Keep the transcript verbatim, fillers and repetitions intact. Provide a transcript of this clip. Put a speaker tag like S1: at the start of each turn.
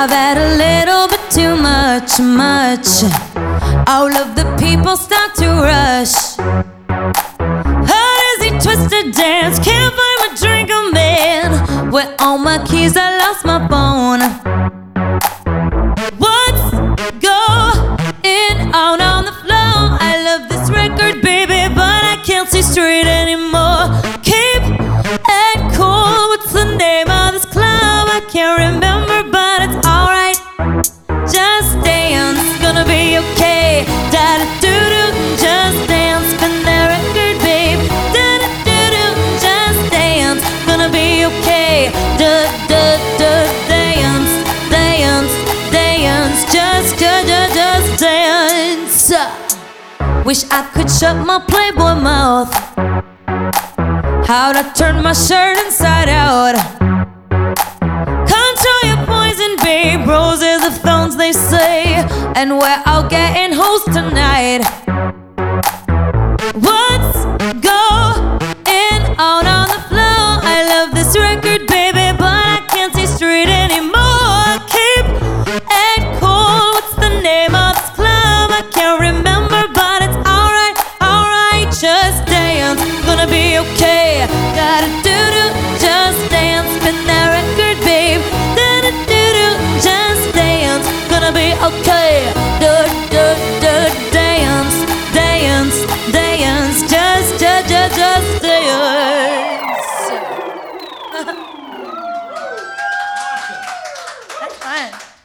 S1: I've had a little bit too much, much. All of the people start to rush. How does he twist a dance? Can't find my drink, I'm man. Where all my keys, I lost my phone. What's going on on the floor? I love this record, baby, but I can't see straight anymore. Keep it cool. What's the name of this club? I can't remember, but it's alright. Just dance, gonna be okay. Da da doo doo, just dance, spin that record, babe. Da da doo doo, just dance, gonna be okay. Da da da, dance, dance, dance, just just just dance. Wish I could shut my Playboy mouth. How'd I turn my shirt inside out? Control your poison, babe. Roses of thorns, they say, and we're all getting hoes tonight. What's going on on the floor? I love this record, baby, but I can't see straight anymore. Keep it cool. What's the name of this club? I can't remember, but it's alright, alright. Just dance, gonna be okay. Da da doo doo, just dance, spin that record, babe. Da da doo doo, just dance, gonna be okay. Da da da, dance, dance, dance, just just just just dance. That's fun.